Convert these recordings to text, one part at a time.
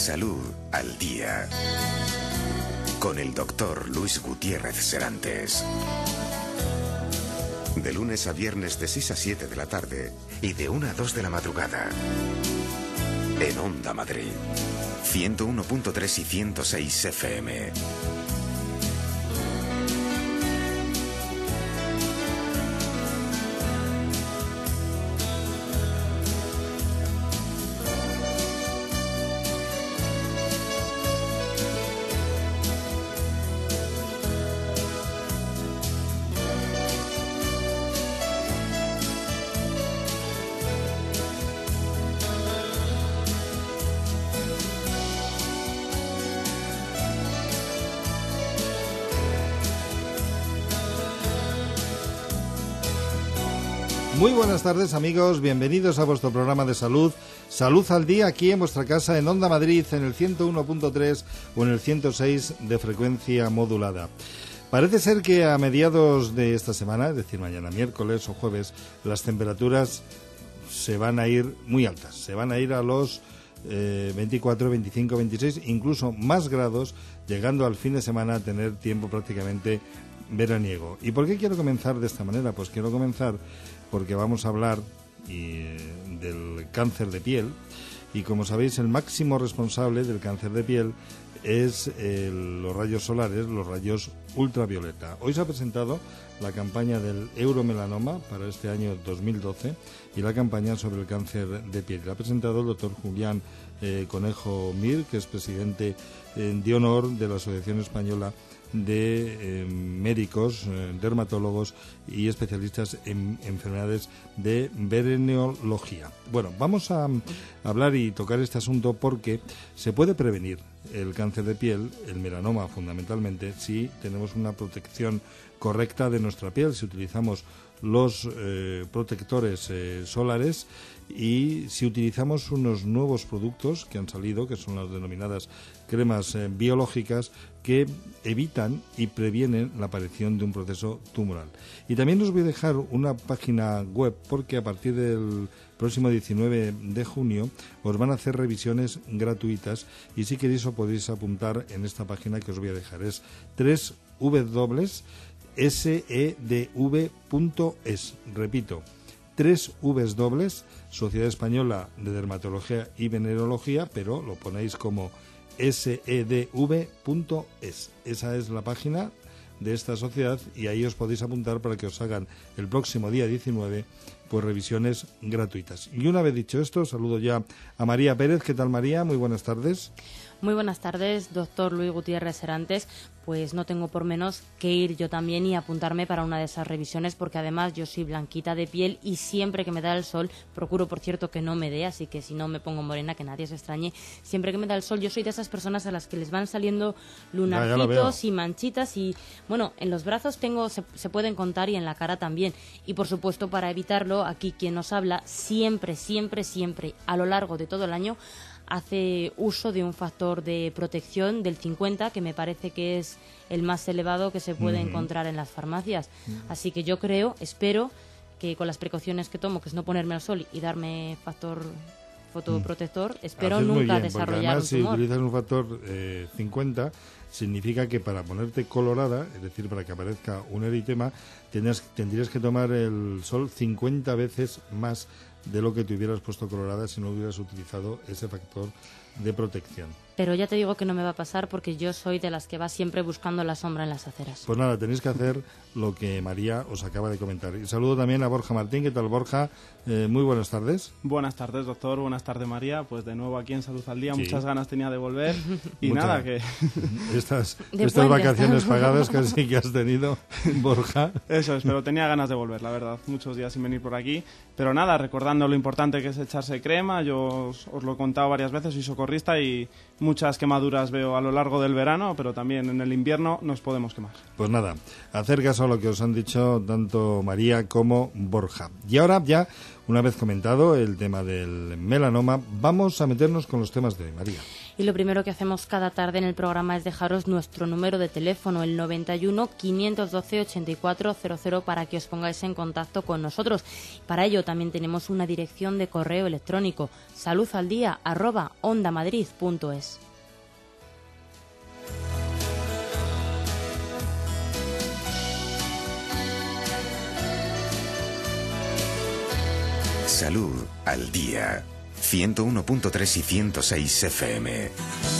Salud al Día, con el doctor Luis Gutiérrez Serantes. De lunes a viernes de 6 a 7 de la tarde y de 1 a 2 de la madrugada. En Onda Madrid, 101.3 y 106 FM. Muy buenas tardes, amigos, bienvenidos a vuestro programa de salud, Salud al Día, aquí en vuestra casa en Onda Madrid, en el 101.3 o en el 106 de frecuencia modulada. Parece ser que a mediados de esta semana, es decir, mañana miércoles o jueves, las temperaturas se van a ir muy altas, se van a ir a los 24, 25, 26, incluso más grados, llegando al fin de semana a tener tiempo prácticamente veraniego. ¿Y por qué quiero comenzar de esta manera? Pues quiero comenzar porque vamos a hablar del cáncer de piel, y como sabéis, el máximo responsable del cáncer de piel es los rayos solares, los rayos ultravioleta. Hoy se ha presentado la campaña del Euromelanoma para este año 2012 y la campaña sobre el cáncer de piel. La ha presentado el doctor Julián Conejo Mir, que es presidente de honor de la Asociación Española de médicos, dermatólogos y especialistas en enfermedades de venereología. Bueno, vamos a hablar y tocar este asunto porque se puede prevenir el cáncer de piel, el melanoma fundamentalmente, si tenemos una protección correcta de nuestra piel, si utilizamos los protectores solares y si utilizamos unos nuevos productos que han salido, que son las denominadas cremas biológicas, que evitan y previenen la aparición de un proceso tumoral. Y también os voy a dejar una página web porque a partir del próximo 19 de junio os van a hacer revisiones gratuitas, y si queréis os podéis apuntar en esta página que os voy a dejar. Es www.sedv.es. Repito, Sociedad Española de Dermatología y Venereología, pero lo ponéis como sedv.es. Esa es la página de esta sociedad y ahí os podéis apuntar para que os hagan el próximo día 19 pues revisiones gratuitas. Y una vez dicho esto, saludo ya a María Pérez. ¿Qué tal, María? Muy buenas tardes. Muy buenas tardes, doctor Luis Gutiérrez Serantes. Pues no tengo por menos que ir yo también y apuntarme para una de esas revisiones, porque además yo soy blanquita de piel y siempre que me da el sol, procuro por cierto que no me dé, así que si no me pongo morena, que nadie se extrañe, siempre que me da el sol yo soy de esas personas a las que les van saliendo lunarcitos y manchitas, y bueno, en los brazos se pueden contar y en la cara también. Y por supuesto, para evitarlo, aquí quien nos habla siempre, a lo largo de todo el año, hace uso de un factor de protección del 50, que me parece que es el más elevado que se puede encontrar en las farmacias. Así que yo espero que con las precauciones que tomo, que es no ponerme al sol y darme factor fotoprotector, espero Haces nunca muy bien, desarrollar además, un tumor. Si utilizas un factor 50, significa que para ponerte colorada, es decir, para que aparezca un eritema, tendrías que tomar el sol 50 veces más de lo que te hubieras puesto colorada si no hubieras utilizado ese factor de protección. Pero ya te digo que no me va a pasar, porque yo soy de las que va siempre buscando la sombra en las aceras. Pues nada, tenéis que hacer lo que María os acaba de comentar. Y saludo también a Borja Martín. ¿Qué tal, Borja? Muy buenas tardes. Buenas tardes, doctor. Buenas tardes, María. Pues de nuevo aquí en Salud al Día. Sí. Muchas ganas tenía de volver. Y nada, que... Estas vacaciones pagadas casi que has tenido, Borja. Eso es, pero tenía ganas de volver, la verdad. Muchos días sin venir por aquí. Pero nada, recordando lo importante que es echarse crema. Yo os lo he contado varias veces, soy socorrista y muchas quemaduras veo a lo largo del verano, pero también en el invierno nos podemos quemar. Pues nada, hacer caso a lo que os han dicho tanto María como Borja. Y ahora ya, una vez comentado el tema del melanoma, vamos a meternos con los temas de hoy, María. Y lo primero que hacemos cada tarde en el programa es dejaros nuestro número de teléfono, el 91 512 8400, para que os pongáis en contacto con nosotros. Para ello también tenemos una dirección de correo electrónico, saludaldia@ondamadrid.es. Salud al día. 101.3 y 106 FM.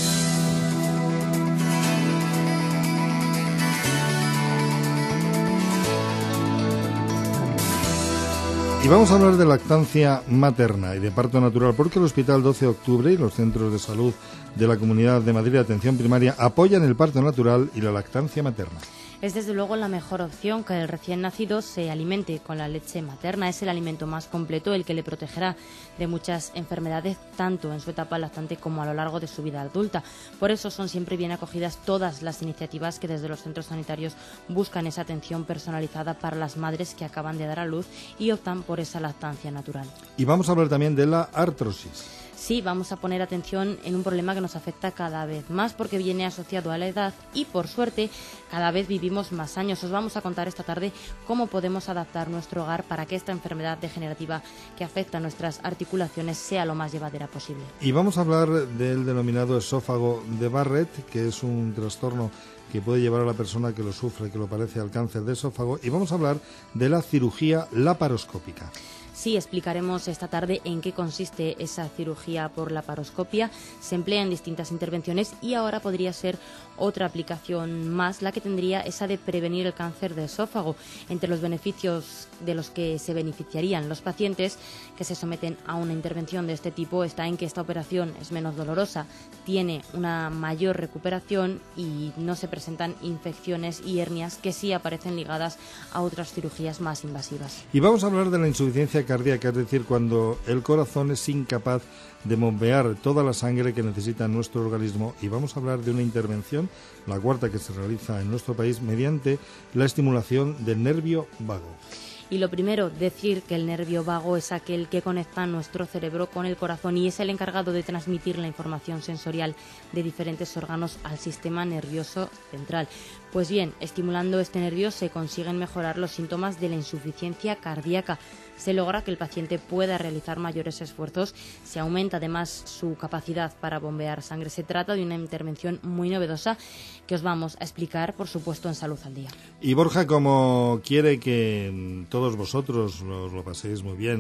Y vamos a hablar de lactancia materna y de parto natural, porque el Hospital 12 de Octubre y los centros de salud de la Comunidad de Madrid de Atención Primaria apoyan el parto natural y la lactancia materna. Es desde luego la mejor opción que el recién nacido se alimente con la leche materna. Es el alimento más completo, el que le protegerá de muchas enfermedades, tanto en su etapa lactante como a lo largo de su vida adulta. Por eso son siempre bien acogidas todas las iniciativas que desde los centros sanitarios buscan esa atención personalizada para las madres que acaban de dar a luz y optan por esa lactancia natural. Y vamos a hablar también de la artrosis. Sí, vamos a poner atención en un problema que nos afecta cada vez más porque viene asociado a la edad y, por suerte, cada vez vivimos más años. Os vamos a contar esta tarde cómo podemos adaptar nuestro hogar para que esta enfermedad degenerativa que afecta a nuestras articulaciones sea lo más llevadera posible. Y vamos a hablar del denominado esófago de Barrett, que es un trastorno que puede llevar a la persona que lo sufre, que lo padece, al cáncer de esófago. Y vamos a hablar de la cirugía laparoscópica. Sí, explicaremos esta tarde en qué consiste esa cirugía por laparoscopia. Se emplea en distintas intervenciones y ahora podría ser otra aplicación más la que tendría esa de prevenir el cáncer de esófago. Entre los beneficios de los que se beneficiarían los pacientes que se someten a una intervención de este tipo está en que esta operación es menos dolorosa, tiene una mayor recuperación y no se presentan infecciones y hernias que sí aparecen ligadas a otras cirugías más invasivas. Y vamos a hablar de la insuficiencia cardíaca, es decir, cuando el corazón es incapaz de bombear toda la sangre que necesita nuestro organismo, y vamos a hablar de una intervención, la cuarta que se realiza en nuestro país, mediante la estimulación del nervio vago. Y lo primero, decir que el nervio vago es aquel que conecta nuestro cerebro con el corazón y es el encargado de transmitir la información sensorial de diferentes órganos al sistema nervioso central. Pues bien, estimulando este nervio se consiguen mejorar los síntomas de la insuficiencia cardíaca. Se logra que el paciente pueda realizar mayores esfuerzos, se aumenta además su capacidad para bombear sangre. Se trata de una intervención muy novedosa que os vamos a explicar, por supuesto, en Salud al Día. Y Borja, como quiere que todos vosotros os lo paséis muy bien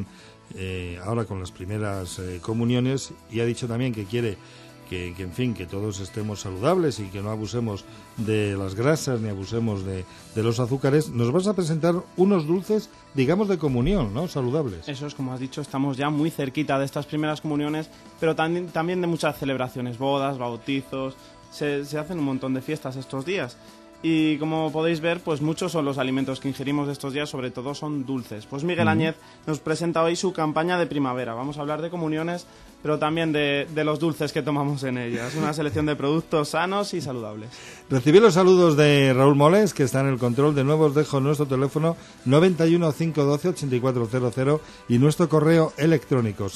ahora con las primeras comuniones, y ha dicho también que quiere que en fin, que todos estemos saludables y que no abusemos de las grasas ni abusemos de los azúcares, nos vas a presentar unos dulces, digamos, de comunión, ¿no? Saludables. Eso es, como has dicho, estamos ya muy cerquita de estas primeras comuniones, pero también de muchas celebraciones, bodas, bautizos. Se hacen un montón de fiestas estos días. Y como podéis ver, pues muchos son los alimentos que ingerimos estos días, sobre todo son dulces. Pues Miguel Áñez nos presenta hoy su campaña de primavera. Vamos a hablar de comuniones, pero también de los dulces que tomamos en ellas. Una selección de productos sanos y saludables. Recibí los saludos de Raúl Moles, que está en el control. De nuevo os dejo nuestro teléfono 91 512 8400 y nuestro correo electrónico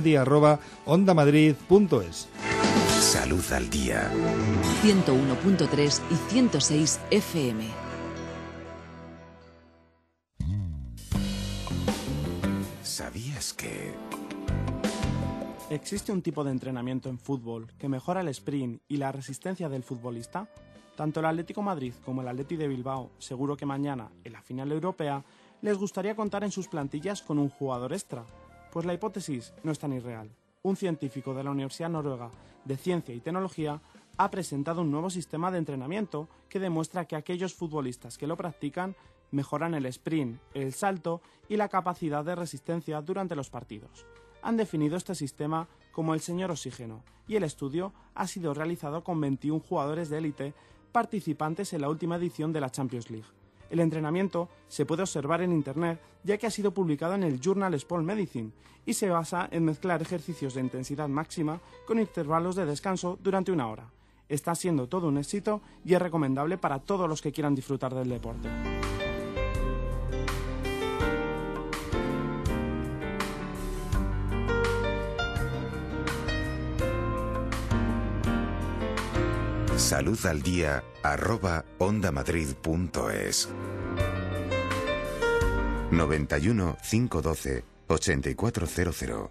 saludaldia@ondamadrid.es. Salud al día. 101.3 y 106 FM. ¿Sabías que ¿existe un tipo de entrenamiento en fútbol que mejora el sprint y la resistencia del futbolista? Tanto el Atlético Madrid como el Atleti de Bilbao, seguro que mañana, en la final europea, les gustaría contar en sus plantillas con un jugador extra. Pues la hipótesis no es tan irreal. Un científico de la Universidad Noruega de Ciencia y Tecnología ha presentado un nuevo sistema de entrenamiento que demuestra que aquellos futbolistas que lo practican mejoran el sprint, el salto y la capacidad de resistencia durante los partidos. Han definido este sistema como el señor oxígeno y el estudio ha sido realizado con 21 jugadores de élite participantes en la última edición de la Champions League. El entrenamiento se puede observar en Internet ya que ha sido publicado en el Journal Sport Medicine y se basa en mezclar ejercicios de intensidad máxima con intervalos de descanso durante una hora. Está siendo todo un éxito y es recomendable para todos los que quieran disfrutar del deporte. saludaldía@ondamadrid.es. 91 512 8400.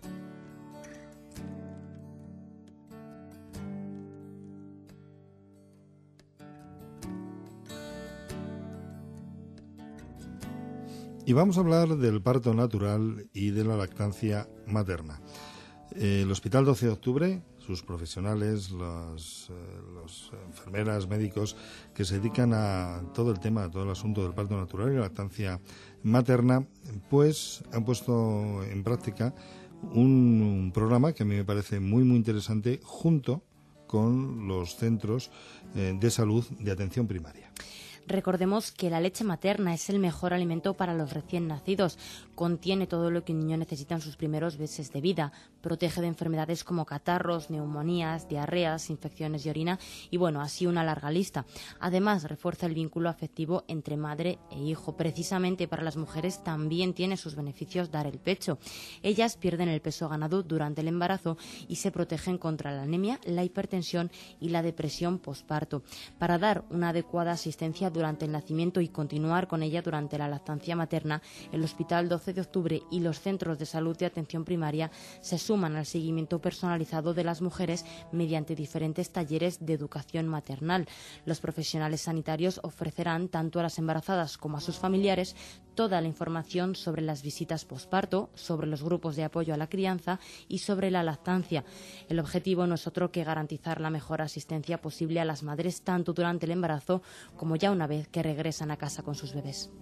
Y vamos a hablar del parto natural y de la lactancia materna. El Hospital 12 de Octubre, sus profesionales, los enfermeras, médicos que se dedican a todo el tema, a todo el asunto del parto natural y la lactancia materna, pues han puesto en práctica un programa que a mí me parece muy, muy interesante junto con los centros de salud de atención primaria. Recordemos que la leche materna es el mejor alimento para los recién nacidos. Contiene todo lo que un niño necesita en sus primeros meses de vida. Protege de enfermedades como catarros, neumonías, diarreas, infecciones de orina y, bueno, así una larga lista. Además, refuerza el vínculo afectivo entre madre e hijo. Precisamente para las mujeres también tiene sus beneficios dar el pecho. Ellas pierden el peso ganado durante el embarazo y se protegen contra la anemia, la hipertensión y la depresión posparto. Para dar una adecuada asistencia durante el nacimiento y continuar con ella durante la lactancia materna, el Hospital 12 de Octubre y los centros de salud de atención primaria se suman al seguimiento personalizado de las mujeres mediante diferentes talleres de educación maternal. Los profesionales sanitarios ofrecerán tanto a las embarazadas como a sus familiares toda la información sobre las visitas posparto, sobre los grupos de apoyo a la crianza y sobre la lactancia. El objetivo no es otro que garantizar la mejor asistencia posible a las madres tanto durante el embarazo como ya una vez que regresan a casa con sus bebés.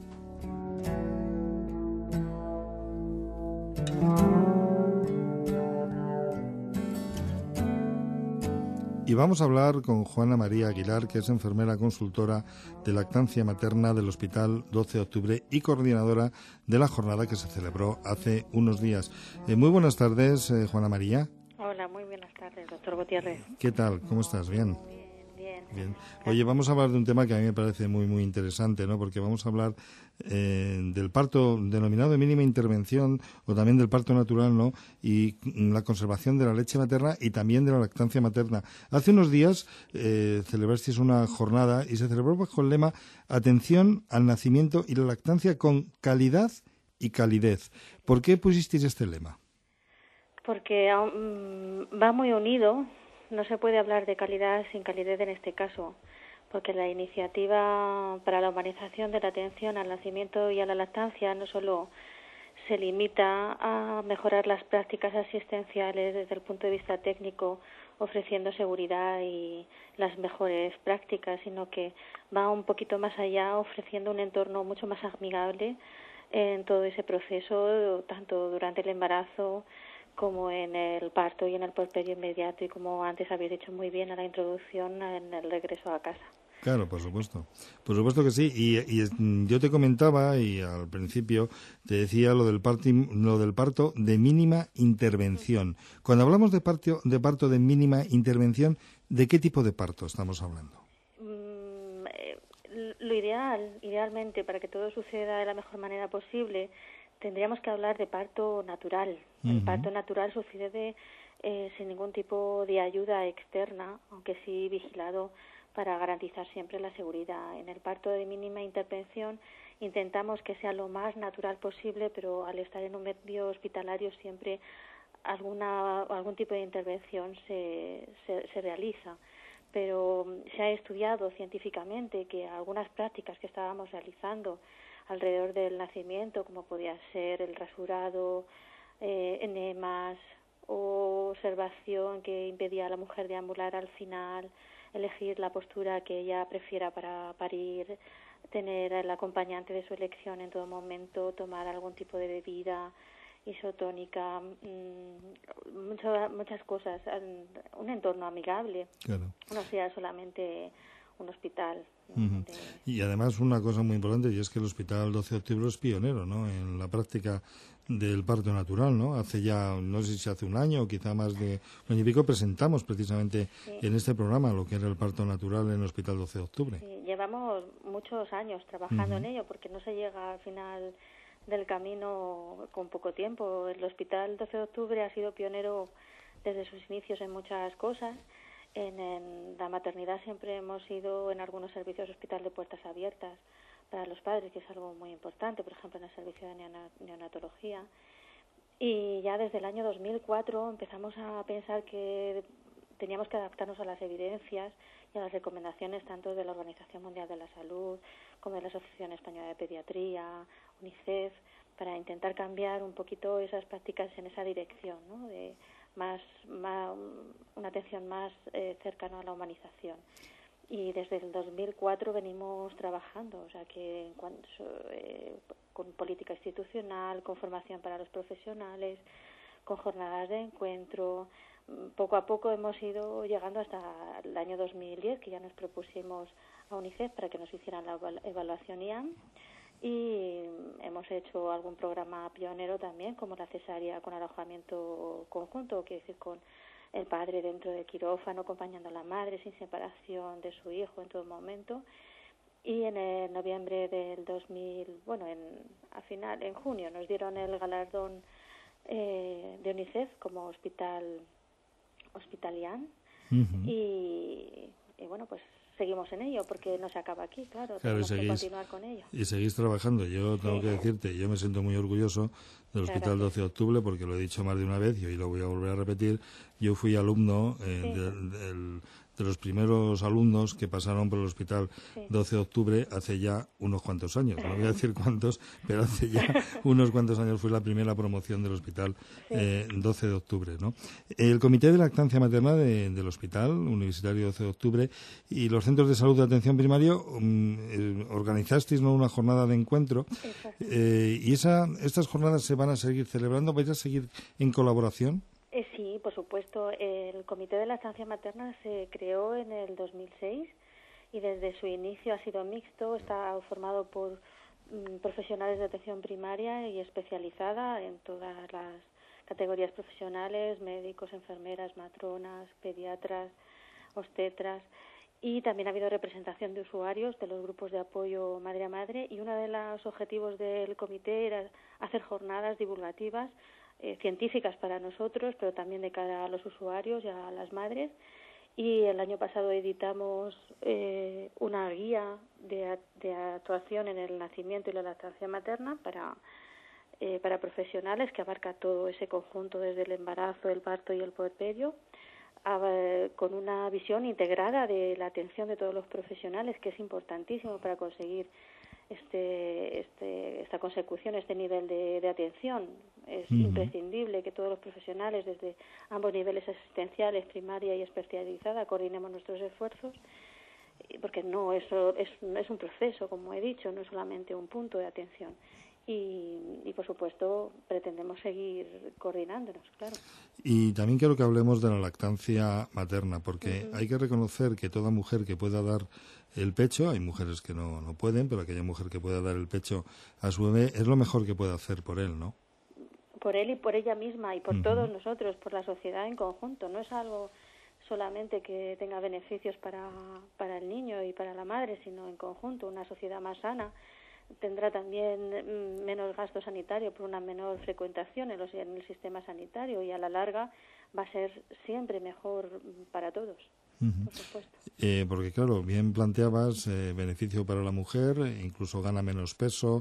Y vamos a hablar con Juana María Aguilar, que es enfermera consultora de lactancia materna del Hospital 12 de Octubre y coordinadora de la jornada que se celebró hace unos días. Muy buenas tardes, Juana María. Hola, muy buenas tardes, doctor Gutiérrez. ¿Qué tal? ¿Cómo estás? ¿Bien? Bien. Oye, vamos a hablar de un tema que a mí me parece muy, muy interesante, ¿no? Porque vamos a hablar del parto denominado de mínima intervención o también del parto natural, ¿no? Y la conservación de la leche materna y también de la lactancia materna. Hace unos días celebrasteis una jornada y se celebró bajo el lema Atención al nacimiento y la lactancia con calidad y calidez. ¿Por qué pusisteis este lema? Porque va muy unido. No se puede hablar de calidad sin calidez en este caso, porque la iniciativa para la humanización de la atención al nacimiento y a la lactancia no solo se limita a mejorar las prácticas asistenciales desde el punto de vista técnico, ofreciendo seguridad y las mejores prácticas, sino que va un poquito más allá, ofreciendo un entorno mucho más amigable en todo ese proceso, tanto durante el embarazo como en el parto y en el puerperio inmediato, y como antes habéis dicho muy bien a la introducción, en el regreso a casa. Claro, por supuesto que sí. Y yo te comentaba, y al principio te decía lo del parto de mínima intervención. Cuando hablamos de parto de mínima intervención, ¿de qué tipo de parto estamos hablando? Lo idealmente, para que todo suceda de la mejor manera posible, tendríamos que hablar de parto natural. El parto natural sucede sin ningún tipo de ayuda externa, aunque sí vigilado para garantizar siempre la seguridad. En el parto de mínima intervención intentamos que sea lo más natural posible, pero al estar en un medio hospitalario siempre algún tipo de intervención se realiza. Pero se ha estudiado científicamente que algunas prácticas que estábamos realizando alrededor del nacimiento, como podía ser el rasurado, enemas o observación que impedía a la mujer deambular al final, elegir la postura que ella prefiera para parir, tener el acompañante de su elección en todo momento, tomar algún tipo de bebida isotónica, muchas cosas, un entorno amigable, Claro. no sea solamente un hospital. Y además una cosa muy importante, y es que el Hospital 12 de Octubre es pionero, ¿no?, en la práctica del parto natural, ¿no? Hace ya, no sé si hace un año o quizá más de un año y pico, presentamos precisamente en este programa lo que era el parto natural en el Hospital 12 de Octubre. Sí, llevamos muchos años trabajando en ello, porque no se llega al final del camino con poco tiempo. El Hospital 12 de Octubre ha sido pionero desde sus inicios en muchas cosas, En la maternidad siempre hemos ido en algunos servicios hospital de puertas abiertas para los padres, que es algo muy importante, por ejemplo en el servicio de neonatología. Y ya desde el año 2004 empezamos a pensar que teníamos que adaptarnos a las evidencias y a las recomendaciones tanto de la Organización Mundial de la Salud como de la Asociación Española de Pediatría, UNICEF, para intentar cambiar un poquito esas prácticas en esa dirección, ¿no? De una atención más cercana a la humanización. Y desde el 2004 venimos trabajando, o sea que con política institucional, con formación para los profesionales, con jornadas de encuentro. Poco a poco hemos ido llegando hasta el año 2010, que ya nos propusimos a UNICEF para que nos hicieran la evaluación IAM, y hemos hecho algún programa pionero también, como la cesárea con alojamiento conjunto, que es decir, con el padre dentro del quirófano, acompañando a la madre sin separación de su hijo en todo momento. Y en el noviembre del 2000, en junio nos dieron el galardón de UNICEF como hospital IAN. Y bueno, pues seguimos en ello, porque no se acaba aquí, claro tenemos que continuar con ello. Y seguís trabajando. Yo tengo que decirte, yo me siento muy orgulloso del Hospital 12 de Octubre, porque lo he dicho más de una vez y hoy lo voy a volver a repetir. Yo fui alumno de los primeros alumnos que pasaron por el Hospital 12 de Octubre hace ya unos cuantos años. No voy a decir cuántos, pero hace ya unos cuantos años fue la primera promoción del Hospital 12 de Octubre, ¿no? El Comité de Lactancia Materna del Hospital Universitario 12 de Octubre y los centros de salud de atención primaria organizasteis, ¿no?, una jornada de encuentro. ¿Y estas jornadas se van a seguir celebrando? ¿Vais a seguir en colaboración? Sí, por supuesto. El Comité de Lactancia Materna se creó en el 2006 y desde su inicio ha sido mixto. Está formado por profesionales de atención primaria y especializada en todas las categorías profesionales, médicos, enfermeras, matronas, pediatras, obstetras. Y también ha habido representación de usuarios de los grupos de apoyo madre a madre, y uno de los objetivos del comité era hacer jornadas divulgativas científicas para nosotros, pero también de cara a los usuarios y a las madres. Y el año pasado editamos una guía de actuación en el nacimiento y la lactancia materna para profesionales, que abarca todo ese conjunto desde el embarazo, el parto y el puerperio, con una visión integrada de la atención de todos los profesionales, que es importantísimo para conseguir esta consecución, este nivel de atención. Es imprescindible que todos los profesionales, desde ambos niveles asistenciales, primaria y especializada, coordinemos nuestros esfuerzos, porque no es un proceso, como he dicho, no es solamente un punto de atención. Y por supuesto pretendemos seguir coordinándonos, claro. Y también quiero que hablemos de la lactancia materna, porque hay que reconocer que toda mujer que pueda dar el pecho, hay mujeres que no pueden, pero aquella mujer que pueda dar el pecho a su bebé es lo mejor que puede hacer por él, ¿no? Por él y por ella misma y por todos nosotros, por la sociedad en conjunto. No es algo solamente que tenga beneficios para el niño y para la madre, sino en conjunto. Una sociedad más sana tendrá también menos gasto sanitario por una menor frecuentación en el sistema sanitario, y a la larga va a ser siempre mejor para todos. Por supuesto. Porque claro, bien planteabas, beneficio para la mujer, incluso gana menos peso,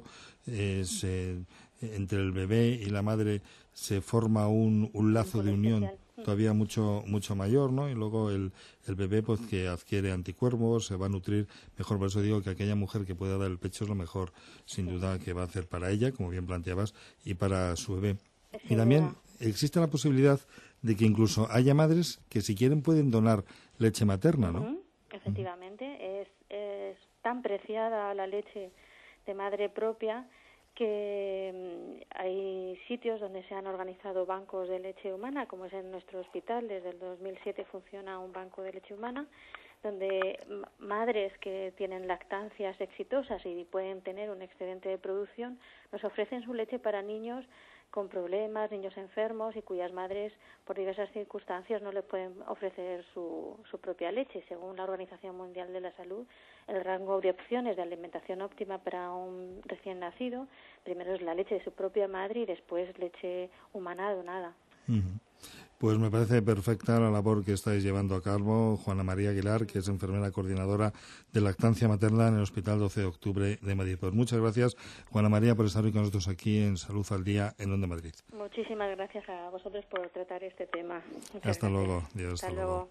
entre el bebé y la madre se forma un lazo de unión todavía mucho mayor, ¿no? Y luego el bebé, pues, que adquiere anticuerpos, se va a nutrir mejor. Por eso digo que aquella mujer que pueda dar el pecho es lo mejor, sin duda, que va a hacer para ella, como bien planteabas, y para su bebé. Y también existe la posibilidad de que incluso haya madres que, si quieren, pueden donar leche materna, ¿no? Efectivamente, es tan preciada la leche de madre propia que hay sitios donde se han organizado bancos de leche humana, como es en nuestro hospital. Desde el 2007 funciona un banco de leche humana, donde madres que tienen lactancias exitosas y pueden tener un excedente de producción nos ofrecen su leche para niños con problemas, niños enfermos, y cuyas madres, por diversas circunstancias, no les pueden ofrecer su propia leche. Según la Organización Mundial de la Salud, el rango de opciones de alimentación óptima para un recién nacido, primero es la leche de su propia madre y después leche humana donada. Pues me parece perfecta la labor que estáis llevando a cabo, Juana María Aguilar, que es enfermera coordinadora de lactancia materna en el Hospital 12 de Octubre de Madrid. Pues muchas gracias, Juana María, por estar hoy con nosotros aquí en Salud al Día en Onda Madrid. Muchísimas gracias a vosotros por tratar este tema. Hasta luego. Dios, hasta luego.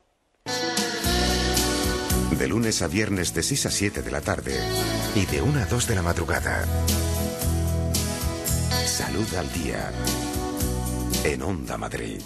De lunes a viernes de 6 a 7 de la tarde y de 1 a 2 de la madrugada. Salud al Día en Onda Madrid.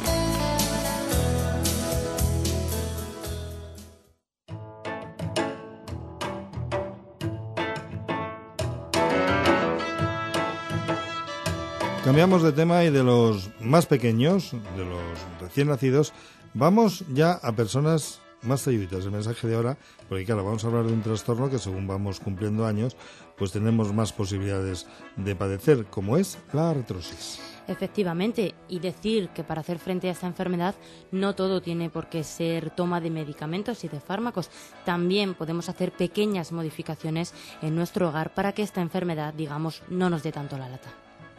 Cambiamos de tema y de los más pequeños, de los recién nacidos, vamos ya a personas más talluditas. El mensaje de ahora, porque claro, vamos a hablar de un trastorno que según vamos cumpliendo años, pues tenemos más posibilidades de padecer, como es la artrosis. Efectivamente, y decir que para hacer frente a esta enfermedad no todo tiene por qué ser toma de medicamentos y de fármacos. También podemos hacer pequeñas modificaciones en nuestro hogar para que esta enfermedad, digamos, no nos dé tanto la lata.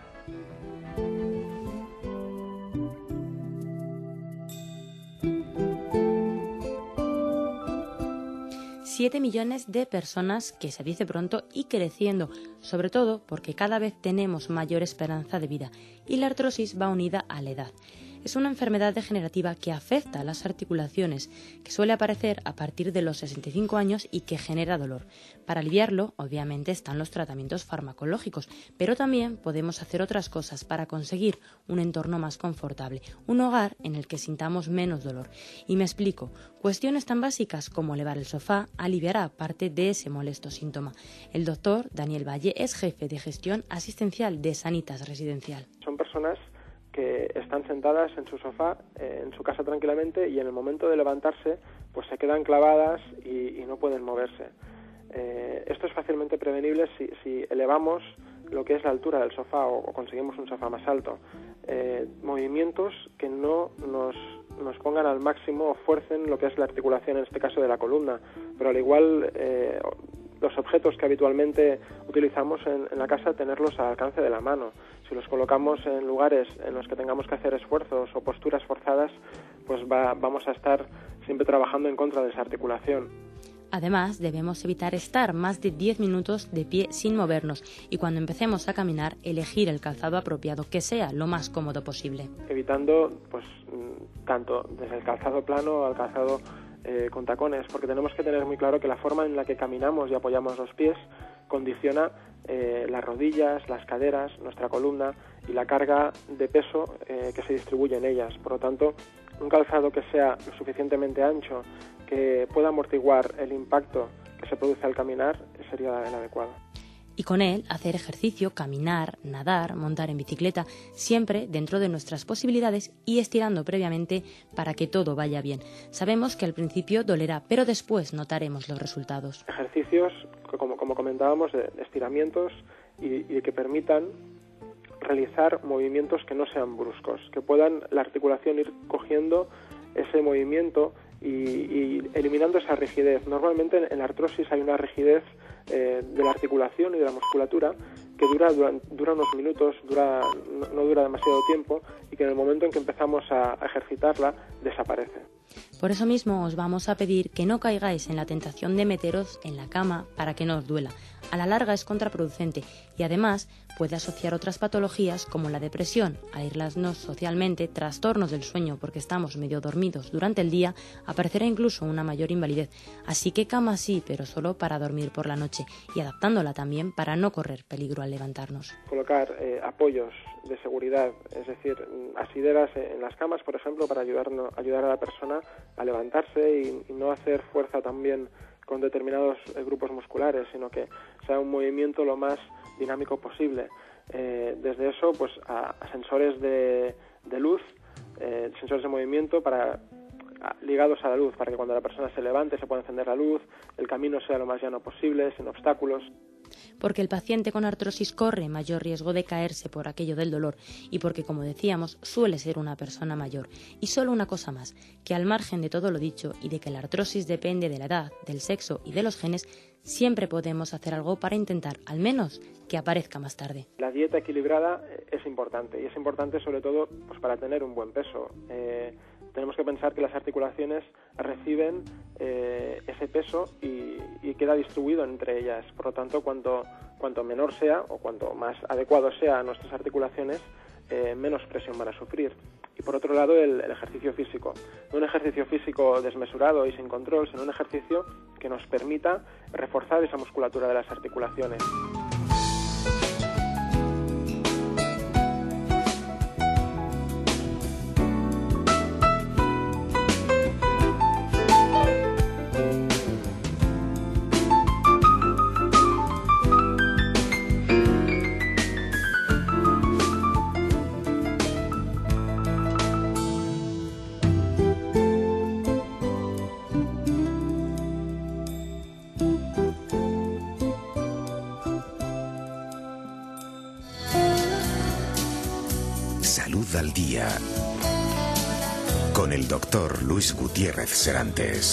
$7 millones de personas, que se dice pronto, y creciendo, sobre todo porque cada vez tenemos mayor esperanza de vida y la artrosis va unida a la edad. Es una enfermedad degenerativa que afecta a las articulaciones, que suele aparecer a partir de los 65 años y que genera dolor. Para aliviarlo, obviamente, están los tratamientos farmacológicos, pero también podemos hacer otras cosas para conseguir un entorno más confortable, un hogar en el que sintamos menos dolor. Y me explico, cuestiones tan básicas como elevar el sofá aliviará parte de ese molesto síntoma. El doctor Daniel Valle es jefe de gestión asistencial de Sanitas Residencial. Son personas que están sentadas en su sofá, en su casa tranquilamente, y en el momento de levantarse pues se quedan clavadas y no pueden moverse. Esto es fácilmente prevenible si elevamos lo que es la altura del sofá o conseguimos un sofá más alto. Movimientos que no nos pongan al máximo o fuercen lo que es la articulación, en este caso de la columna, pero al igual los objetos que habitualmente utilizamos en la casa, tenerlos al alcance de la mano. Si los colocamos en lugares en los que tengamos que hacer esfuerzos o posturas forzadas, pues vamos a estar siempre trabajando en contra de esa articulación. Además, debemos evitar estar más de 10 minutos de pie sin movernos y cuando empecemos a caminar, elegir el calzado apropiado, que sea lo más cómodo posible. Evitando, pues, tanto desde el calzado plano al calzado con tacones, porque tenemos que tener muy claro que la forma en la que caminamos y apoyamos los pies condiciona las rodillas, las caderas, nuestra columna y la carga de peso que se distribuye en ellas. Por lo tanto, un calzado que sea lo suficientemente ancho, que pueda amortiguar el impacto que se produce al caminar, sería el adecuado. Y con él hacer ejercicio, caminar, nadar, montar en bicicleta, siempre dentro de nuestras posibilidades y estirando previamente para que todo vaya bien. Sabemos que al principio dolerá, pero después notaremos los resultados. Ejercicios, como comentábamos, de estiramientos y que permitan realizar movimientos que no sean bruscos, que puedan la articulación ir cogiendo ese movimiento y eliminando esa rigidez. Normalmente en la artrosis hay una rigidez de la articulación y de la musculatura que dura unos minutos, no dura demasiado tiempo y que en el momento en que empezamos a ejercitarla desaparece. Por eso mismo os vamos a pedir que no caigáis en la tentación de meteros en la cama para que no os duela. A la larga es contraproducente y además puede asociar otras patologías como la depresión, aislarnos socialmente, trastornos del sueño porque estamos medio dormidos durante el día, aparecerá incluso una mayor invalidez. Así que cama sí, pero solo para dormir por la noche y adaptándola también para no correr peligro al levantarnos. Colocar apoyos de seguridad, es decir, asideras en las camas, por ejemplo, para ayudar a la persona a levantarse y no hacer fuerza también con determinados grupos musculares, sino que sea un movimiento lo más dinámico posible. Desde eso, pues a sensores de luz, sensores de movimiento ligados a la luz, para que cuando la persona se levante se pueda encender la luz, el camino sea lo más llano posible, sin obstáculos. Porque el paciente con artrosis corre mayor riesgo de caerse por aquello del dolor y porque, como decíamos, suele ser una persona mayor. Y solo una cosa más, que al margen de todo lo dicho y de que la artrosis depende de la edad, del sexo y de los genes, siempre podemos hacer algo para intentar, al menos, que aparezca más tarde. La dieta equilibrada es importante, y es importante sobre todo pues para tener un buen peso. Tenemos que pensar que las articulaciones reciben ese peso y queda distribuido entre ellas. Por lo tanto, cuanto menor sea o cuanto más adecuado sea a nuestras articulaciones, menos presión van a sufrir. Y por otro lado, el ejercicio físico. No un ejercicio físico desmesurado y sin control, sino un ejercicio que nos permita reforzar esa musculatura de las articulaciones. Salud al Día, con el doctor Luis Gutiérrez Serantes.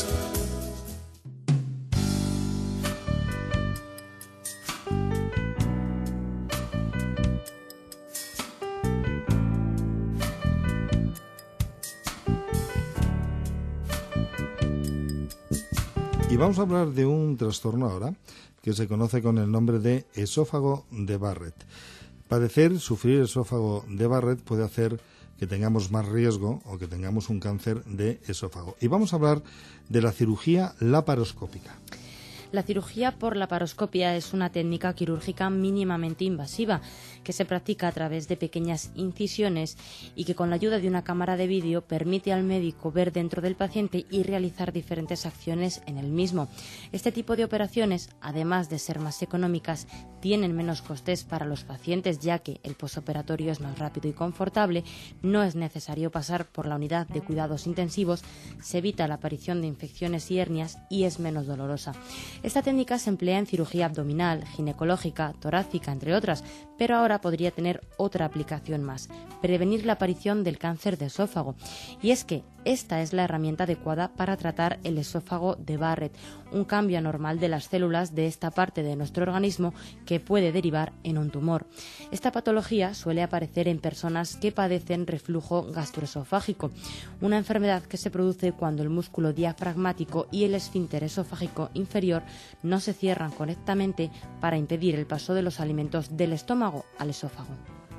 Y vamos a hablar de un trastorno ahora que se conoce con el nombre de esófago de Barrett. Sufrir esófago de Barrett puede hacer que tengamos más riesgo o que tengamos un cáncer de esófago. Y vamos a hablar de la cirugía laparoscópica. La cirugía por laparoscopia es una técnica quirúrgica mínimamente invasiva que se practica a través de pequeñas incisiones y que con la ayuda de una cámara de vídeo permite al médico ver dentro del paciente y realizar diferentes acciones en el mismo. Este tipo de operaciones, además de ser más económicas, tienen menos costes para los pacientes, ya que el posoperatorio es más rápido y confortable, no es necesario pasar por la unidad de cuidados intensivos, se evita la aparición de infecciones y hernias y es menos dolorosa. Esta técnica se emplea en cirugía abdominal, ginecológica, torácica, entre otras, pero ahora podría tener otra aplicación más: prevenir la aparición del cáncer de esófago. Y es que esta es la herramienta adecuada para tratar el esófago de Barrett, un cambio anormal de las células de esta parte de nuestro organismo que puede derivar en un tumor. Esta patología suele aparecer en personas que padecen reflujo gastroesofágico, una enfermedad que se produce cuando el músculo diafragmático y el esfínter esofágico inferior no se cierran correctamente para impedir el paso de los alimentos del estómago al esófago.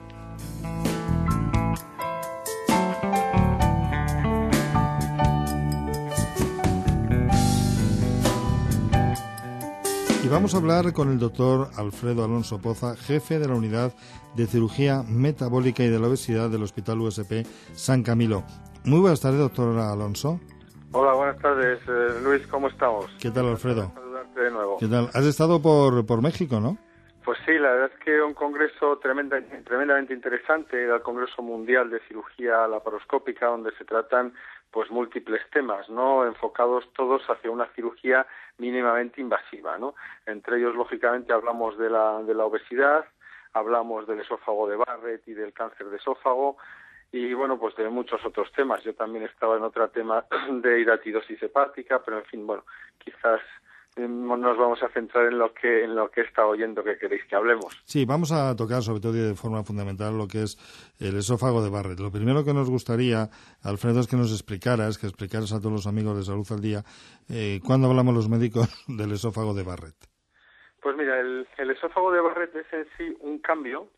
Y vamos a hablar con el doctor Alfredo Alonso Poza, jefe de la Unidad de Cirugía Metabólica y de la Obesidad del Hospital USP San Camilo. Muy buenas tardes, doctor Alonso. Hola, buenas tardes, Luis, ¿cómo estamos? ¿Qué tal, Alfredo? Saludarte de nuevo. ¿Qué tal? Has estado por México, ¿no? Pues sí, la verdad es que un congreso tremendamente interesante, era el Congreso Mundial de Cirugía Laparoscópica, donde se tratan pues múltiples temas, ¿no?, enfocados todos hacia una cirugía mínimamente invasiva, ¿no? Entre ellos, lógicamente, hablamos de la obesidad, hablamos del esófago de Barrett y del cáncer de esófago, y bueno, pues de muchos otros temas. Yo también estaba en otro tema de hidratidosis hepática, pero en fin, bueno, quizás nos vamos a centrar en lo que he estado oyendo que queréis que hablemos. Sí, vamos a tocar sobre todo y de forma fundamental lo que es el esófago de Barrett. Lo primero que nos gustaría, Alfredo, es que nos explicaras a todos los amigos de Salud al Día, ¿cuándo hablamos los médicos del esófago de Barrett? Pues mira, el esófago de Barrett es en sí un cambio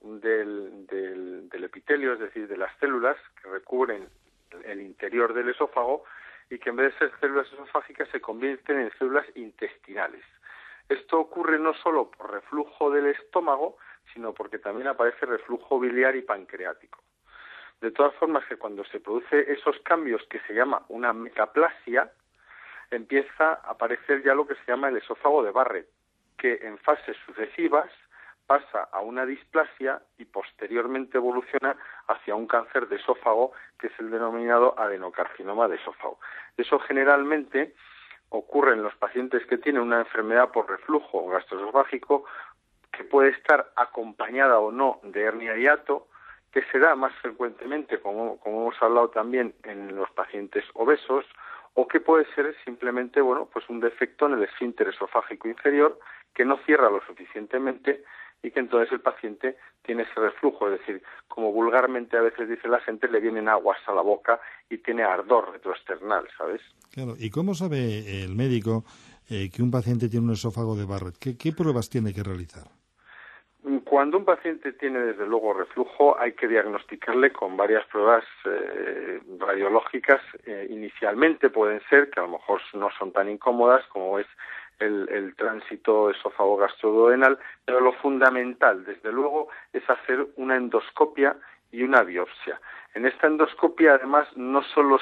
del epitelio, es decir, de las células que recubren el interior del esófago, y que en vez de ser células esofágicas se convierten en células intestinales. Esto ocurre no solo por reflujo del estómago, sino porque también aparece reflujo biliar y pancreático. De todas formas, que cuando se produce esos cambios que se llama una metaplasia, empieza a aparecer ya lo que se llama el esófago de Barrett, que en fases sucesivas pasa a una displasia y posteriormente evoluciona hacia un cáncer de esófago, que es el denominado adenocarcinoma de esófago. Eso generalmente ocurre en los pacientes que tienen una enfermedad por reflujo gastroesofágico, que puede estar acompañada o no de hernia de hiato, que se da más frecuentemente, como hemos hablado también, en los pacientes obesos, o que puede ser simplemente, pues un defecto en el esfínter esofágico inferior que no cierra lo suficientemente y que entonces el paciente tiene ese reflujo, es decir, como vulgarmente a veces dice la gente, le vienen aguas a la boca y tiene ardor retroesternal, ¿sabes? Claro, ¿y cómo sabe el médico que un paciente tiene un esófago de Barrett? ¿Qué pruebas tiene que realizar? Cuando un paciente tiene, desde luego, reflujo, hay que diagnosticarle con varias pruebas radiológicas. Inicialmente pueden ser, que a lo mejor no son tan incómodas, como es el tránsito esófago-gastroduodenal, pero lo fundamental, desde luego, es hacer una endoscopia y una biopsia. En esta endoscopia, además, no solo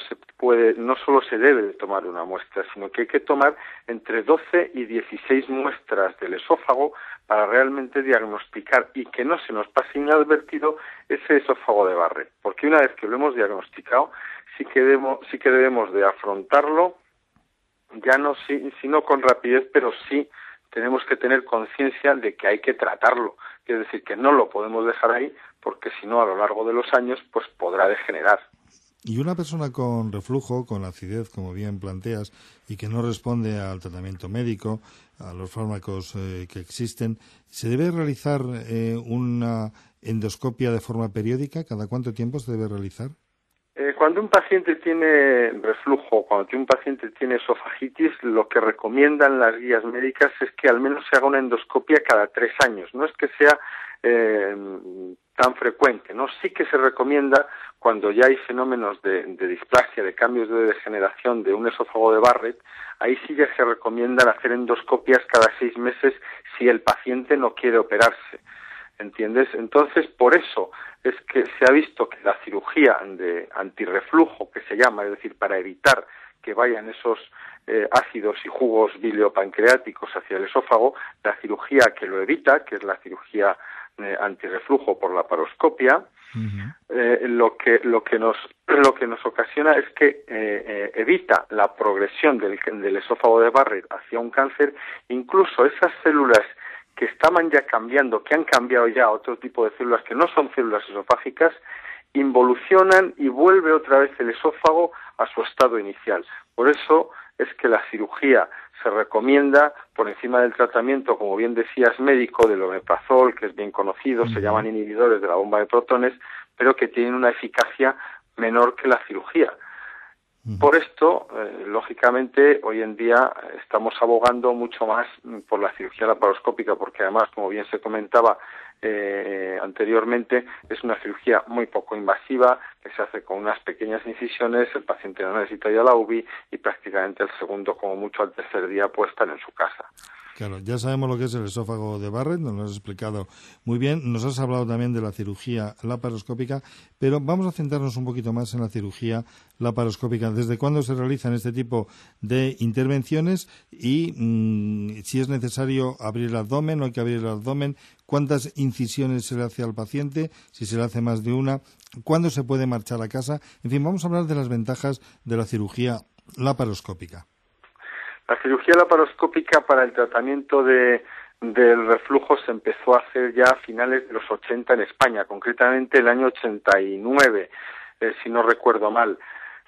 se debe de tomar una muestra, sino que hay que tomar entre 12 y 16 muestras del esófago para realmente diagnosticar y que no se nos pase inadvertido ese esófago de Barrett. Porque una vez que lo hemos diagnosticado, sí que debemos de afrontarlo, ya no sino con rapidez, pero sí tenemos que tener conciencia de que hay que tratarlo. Es decir, que no lo podemos dejar ahí, porque si no, a lo largo de los años, pues podrá degenerar. Y una persona con reflujo, con acidez, como bien planteas, y que no responde al tratamiento médico, a los fármacos que existen, ¿se debe realizar una endoscopia de forma periódica? ¿Cada cuánto tiempo se debe realizar? Cuando un paciente tiene reflujo, cuando un paciente tiene esofagitis, lo que recomiendan las guías médicas es que al menos se haga una endoscopia cada 3 años. No es que sea tan frecuente, ¿no? Sí que se recomienda cuando ya hay fenómenos de displasia, de cambios de degeneración de un esófago de Barrett, ahí sí ya se recomiendan hacer endoscopias cada 6 meses si el paciente no quiere operarse. ¿Entiendes? Entonces, por eso es que se ha visto que la cirugía de antirreflujo, que se llama, es decir, para evitar que vayan esos ácidos y jugos biliopancreáticos hacia el esófago, la cirugía que lo evita, que es la cirugía antirreflujo por laparoscopia, lo que nos ocasiona es que evita la progresión del esófago de Barrett hacia un cáncer, incluso esas células que estaban ya cambiando, que han cambiado ya a otro tipo de células que no son células esofágicas, involucionan y vuelve otra vez el esófago a su estado inicial. Por eso es que la cirugía se recomienda por encima del tratamiento, como bien decías, médico, del omeprazol, que es bien conocido, se llaman inhibidores de la bomba de protones, pero que tienen una eficacia menor que la cirugía. Por esto, lógicamente, hoy en día estamos abogando mucho más por la cirugía laparoscópica, porque además, como bien se comentaba anteriormente, es una cirugía muy poco invasiva, que se hace con unas pequeñas incisiones, el paciente no necesita ir a la UBI y prácticamente el segundo, como mucho al tercer día, puede estar en su casa. Claro, ya sabemos lo que es el esófago de Barrett, nos lo has explicado muy bien. Nos has hablado también de la cirugía laparoscópica, pero vamos a centrarnos un poquito más en la cirugía laparoscópica. ¿Desde cuándo se realizan este tipo de intervenciones? Y si es necesario abrir el abdomen, no hay que abrir el abdomen. ¿Cuántas incisiones se le hace al paciente? Si se le hace más de una. ¿Cuándo se puede marchar a casa? En fin, vamos a hablar de las ventajas de la cirugía laparoscópica. La cirugía laparoscópica para el tratamiento del reflujo se empezó a hacer ya a finales de los 80 en España, concretamente el año 89, si no recuerdo mal.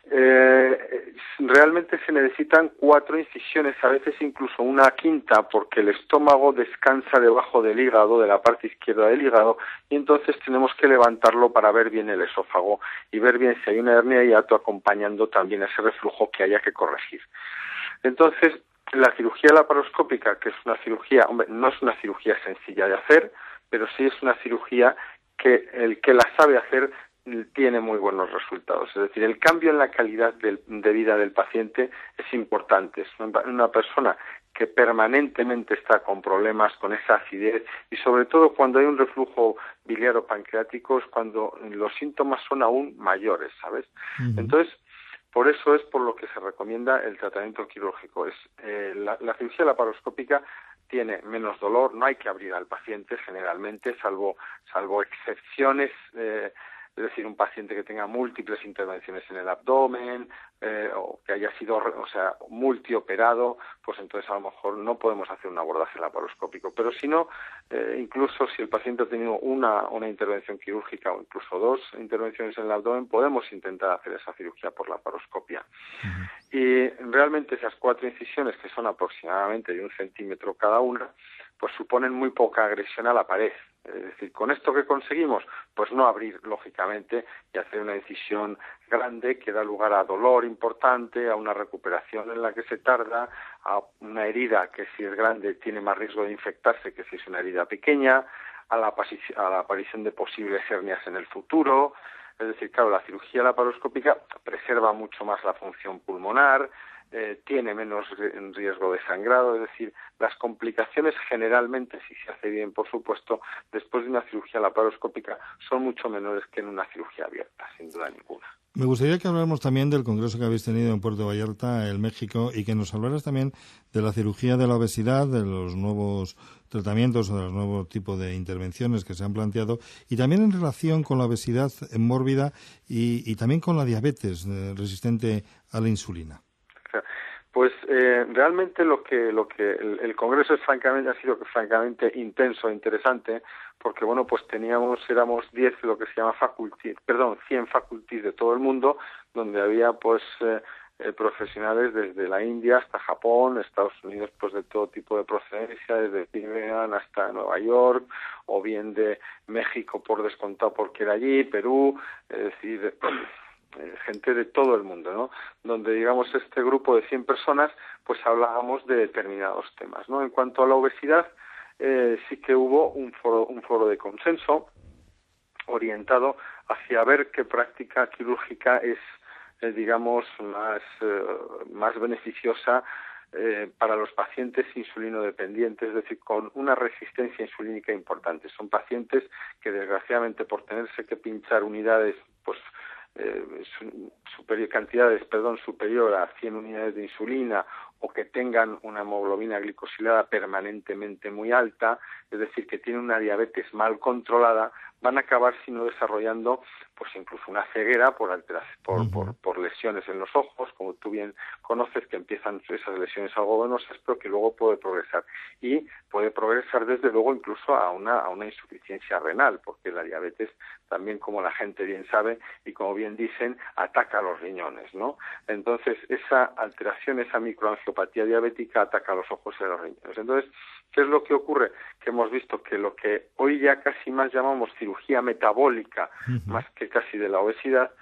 Realmente se necesitan 4 incisiones, a veces incluso una quinta, porque el estómago descansa debajo del hígado, de la parte izquierda del hígado, y entonces tenemos que levantarlo para ver bien el esófago y ver bien si hay una hernia hiato acompañando también ese reflujo que haya que corregir. Entonces, la cirugía laparoscópica, que es una cirugía, no es una cirugía sencilla de hacer, pero sí es una cirugía que el que la sabe hacer tiene muy buenos resultados. Es decir, el cambio en la calidad de vida del paciente es importante. Es una persona que permanentemente está con problemas, con esa acidez, y sobre todo cuando hay un reflujo biliar pancreático es cuando los síntomas son aún mayores, ¿sabes? Entonces, por eso es por lo que se recomienda el tratamiento quirúrgico. La cirugía laparoscópica tiene menos dolor, no hay que abrir al paciente generalmente, salvo excepciones es decir, un paciente que tenga múltiples intervenciones en el abdomen, o que haya sido, multioperado, pues entonces a lo mejor no podemos hacer un abordaje laparoscópico. Pero si no, incluso si el paciente ha tenido una intervención quirúrgica o incluso 2 intervenciones en el abdomen, podemos intentar hacer esa cirugía por laparoscopia. Y realmente esas 4 incisiones, que son aproximadamente de 1 centímetro cada una, pues suponen muy poca agresión a la pared. Es decir, con esto que conseguimos, pues no abrir, lógicamente, y hacer una incisión grande que da lugar a dolor importante, a una recuperación en la que se tarda, a una herida que si es grande tiene más riesgo de infectarse que si es una herida pequeña, a la aparición de posibles hernias en el futuro. Es decir, claro, la cirugía laparoscópica preserva mucho más la función pulmonar, tiene menos riesgo de sangrado, es decir, las complicaciones generalmente, si se hace bien, por supuesto, después de una cirugía laparoscópica son mucho menores que en una cirugía abierta, sin duda ninguna. Me gustaría que habláramos también del congreso que habéis tenido en Puerto Vallarta, en México, y que nos hablaras también de la cirugía de la obesidad, de los nuevos tratamientos o de los nuevos tipos de intervenciones que se han planteado, y también en relación con la obesidad mórbida y también con la diabetes resistente a la insulina. Pues realmente lo que el congreso ha sido francamente intenso e interesante, porque bueno, pues éramos 10 lo que se llama 100 faculties de todo el mundo, donde había pues profesionales desde la India hasta Japón, Estados Unidos, pues de todo tipo de procedencia, desde Cleveland hasta Nueva York, o bien de México por descontado porque era allí, Perú, es decir, gente de todo el mundo, ¿no? Donde, digamos, este grupo de 100 personas, pues hablábamos de determinados temas, ¿no? En cuanto a la obesidad, sí que hubo un foro de consenso orientado hacia ver qué práctica quirúrgica es, digamos, más beneficiosa para los pacientes insulinodependientes, es decir, con una resistencia insulínica importante. Son pacientes que, desgraciadamente, por tenerse que pinchar unidades, pues superior a 100 unidades de insulina, o que tengan una hemoglobina glicosilada permanentemente muy alta, es decir, que tienen una diabetes mal controlada, van a acabar sino desarrollando pues incluso una ceguera por lesiones en los ojos, como tú bien conoces, que empiezan esas lesiones algo venosas, pero que luego puede progresar. Y puede progresar desde luego incluso a una insuficiencia renal, porque la diabetes también, como la gente bien sabe y como bien dicen, ataca los riñones, ¿no? Entonces, esa alteración, esa microangiopatía diabética ataca a los ojos y a los riñones. Entonces, ¿qué es lo que ocurre? Que hemos visto que lo que hoy ya casi más llamamos cirugía metabólica, más que casi de la obesidad,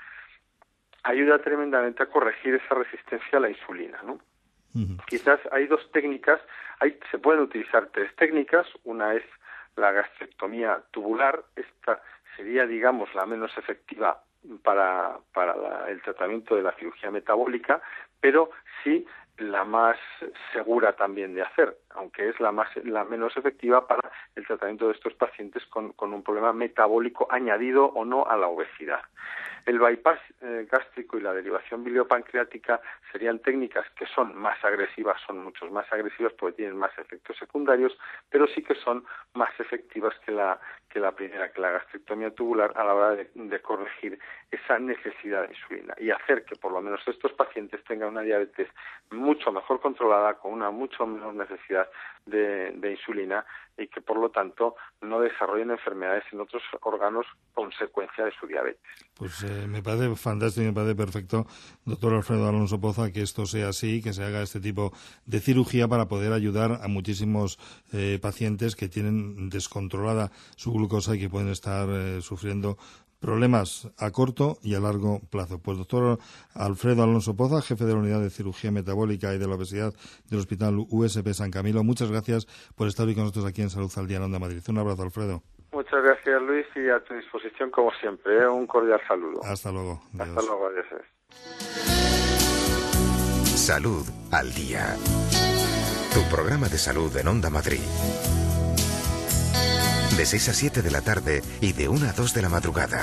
ayuda tremendamente a corregir esa resistencia a la insulina, ¿no? Quizás hay 2 técnicas, se pueden utilizar 3 técnicas. Una es la gastrectomía tubular. Esta sería, digamos, la menos efectiva para el tratamiento de la cirugía metabólica, pero sí la más segura también de hacer, aunque es la menos efectiva para el tratamiento de estos pacientes con un problema metabólico añadido o no a la obesidad. El bypass gástrico y la derivación biliopancreática serían técnicas que son más agresivas, son mucho más agresivas porque tienen más efectos secundarios, pero sí que son más efectivas que la primera, que la gastrectomía tubular, a la hora de corregir esa necesidad de insulina y hacer que por lo menos estos pacientes tengan una diabetes mucho mejor controlada, con una mucho menor necesidad de insulina, y que por lo tanto no desarrollen enfermedades en otros órganos consecuencia de su diabetes. Pues me parece fantástico, me parece perfecto, doctor Alfredo Alonso Poza, que esto sea así, que se haga este tipo de cirugía para poder ayudar a muchísimos pacientes que tienen descontrolada su glucosa y que pueden estar sufriendo problemas a corto y a largo plazo. Pues doctor Alfredo Alonso Poza, jefe de la Unidad de Cirugía Metabólica y de la Obesidad del Hospital USP San Camilo, muchas gracias por estar hoy con nosotros aquí en Salud al Día en Onda Madrid. Un abrazo, Alfredo. Muchas gracias, Luis, y a tu disposición como siempre. Un cordial saludo. Hasta luego. Adiós. Hasta luego, adiós. Salud al Día. Tu programa de salud en Onda Madrid. De 6 a 7 de la tarde y de 1 a 2 de la madrugada.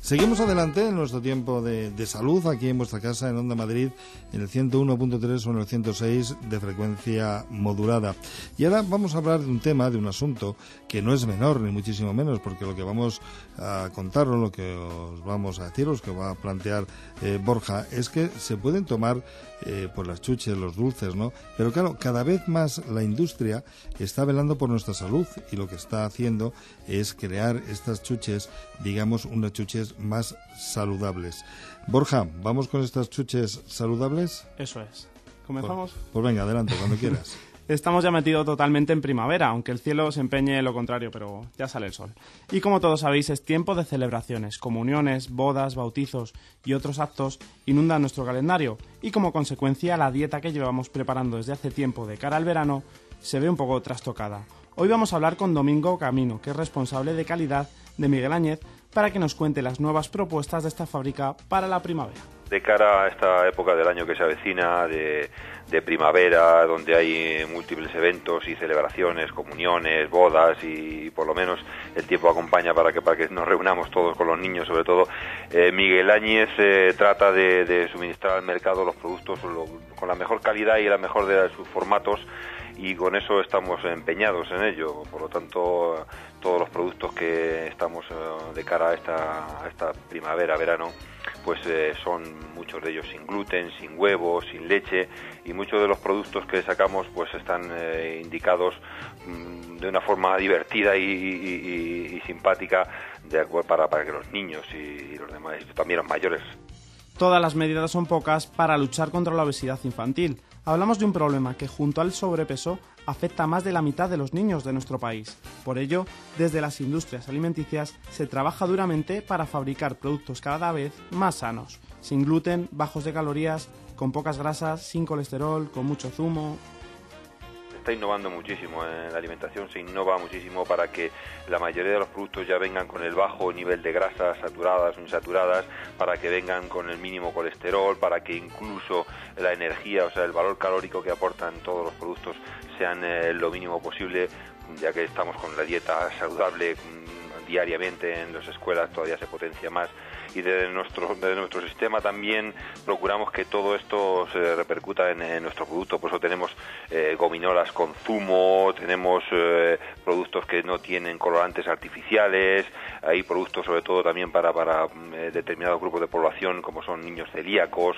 Seguimos adelante en nuestro tiempo de salud, aquí en vuestra casa, en Onda Madrid, en el 101.3 o en el 106 de frecuencia modulada. Y ahora vamos a hablar de un tema, de un asunto que no es menor, ni muchísimo menos, porque lo que vamos a contaros, lo que os vamos a deciros, que va a plantear Borja, es que se pueden tomar pues las chuches, los dulces, ¿no? Pero claro, cada vez más la industria está velando por nuestra salud y lo que está haciendo es crear estas chuches, digamos, unas chuches más saludables. Borja, ¿vamos con estas chuches saludables? Eso es. ¿Comenzamos? Pues venga, adelante, cuando quieras. Estamos ya metidos totalmente en primavera, aunque el cielo se empeñe en lo contrario, pero ya sale el sol. Y como todos sabéis, es tiempo de celebraciones, comuniones, bodas, bautizos y otros actos inundan nuestro calendario. Y como consecuencia, la dieta que llevamos preparando desde hace tiempo de cara al verano se ve un poco trastocada. Hoy vamos a hablar con Domingo Camino, que es responsable de calidad de Miguel Áñez, para que nos cuente las nuevas propuestas de esta fábrica para la primavera. De cara a esta época del año que se avecina, de primavera, donde hay múltiples eventos y celebraciones, comuniones, bodas y por lo menos el tiempo acompaña para que nos reunamos todos con los niños, sobre todo, Miguel Áñez trata de suministrar al mercado los productos con la mejor calidad y la mejor de sus formatos, y con eso estamos empeñados en ello. Por lo tanto, todos los productos que estamos de cara a esta primavera, verano, pues son muchos de ellos sin gluten, sin huevos, sin leche, y muchos de los productos que sacamos pues están indicados de una forma divertida y simpática para que los niños y los demás, y también los mayores. Todas las medidas son pocas para luchar contra la obesidad infantil. Hablamos de un problema que, junto al sobrepeso, afecta a más de la mitad de los niños de nuestro país. Por ello, desde las industrias alimenticias se trabaja duramente para fabricar productos cada vez más sanos, sin gluten, bajos de calorías, con pocas grasas, sin colesterol, con mucho zumo. Está innovando muchísimo en la alimentación, se innova muchísimo para que la mayoría de los productos ya vengan con el bajo nivel de grasas saturadas o insaturadas, para que vengan con el mínimo colesterol, para que incluso la energía, o sea, el valor calórico que aportan todos los productos sean lo mínimo posible, ya que estamos con la dieta saludable diariamente en las escuelas, todavía se potencia más. Y desde nuestro sistema también procuramos que todo esto se repercuta en nuestro producto. Por eso tenemos gominolas con zumo, tenemos productos que no tienen colorantes artificiales, hay productos sobre todo también para determinados grupos de población, como son niños celíacos,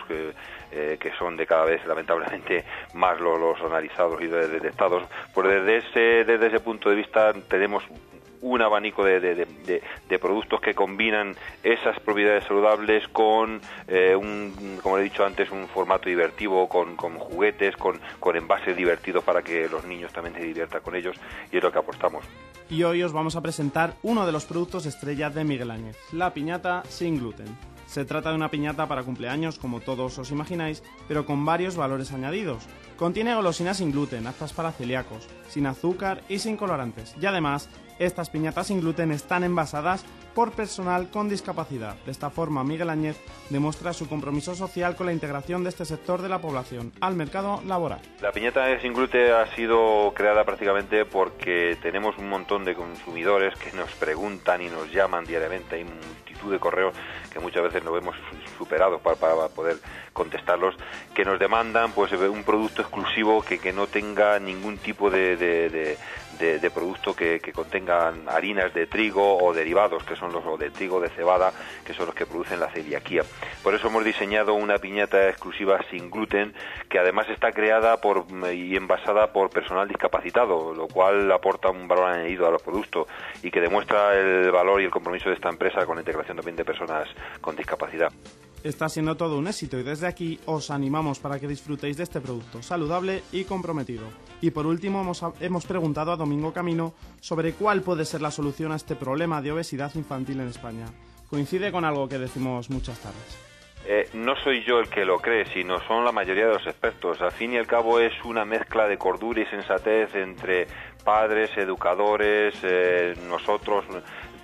que son de cada vez lamentablemente más los analizados y detectados. Pues desde ese punto de vista tenemos un abanico de productos que combinan esas propiedades saludables con como he dicho antes, un formato divertido, con juguetes, con envases divertidos para que los niños también se diviertan con ellos, y es lo que apostamos. Y hoy os vamos a presentar uno de los productos estrella de Miguel Áñez, la piñata sin gluten. Se trata de una piñata para cumpleaños, como todos os imagináis, pero con varios valores añadidos. Contiene golosinas sin gluten, aptas para celíacos, sin azúcar y sin colorantes. Y además, estas piñatas sin gluten están envasadas por personal con discapacidad. De esta forma, Miguel Áñez demuestra su compromiso social con la integración de este sector de la población al mercado laboral. La piñata sin gluten ha sido creada prácticamente porque tenemos un montón de consumidores que nos preguntan y nos llaman diariamente. Hay multitud de correos que muchas veces nos vemos superados para poder contestarlos, que nos demandan pues un producto exclusivo que no tenga ningún tipo de producto que contengan harinas de trigo o derivados, que son los de trigo, de cebada, que son los que producen la celiaquía. Por eso hemos diseñado una piñata exclusiva sin gluten, que además está creada y envasada por personal discapacitado, lo cual aporta un valor añadido a los productos y que demuestra el valor y el compromiso de esta empresa con la integración también de personas con discapacidad. Está siendo todo un éxito y desde aquí os animamos para que disfrutéis de este producto saludable y comprometido. Y por último hemos preguntado a Domingo Camino sobre cuál puede ser la solución a este problema de obesidad infantil en España. Coincide con algo que decimos muchas tardes. No soy yo el que lo cree, sino son la mayoría de los expertos. Al fin y al cabo es una mezcla de cordura y sensatez entre padres, educadores, nosotros.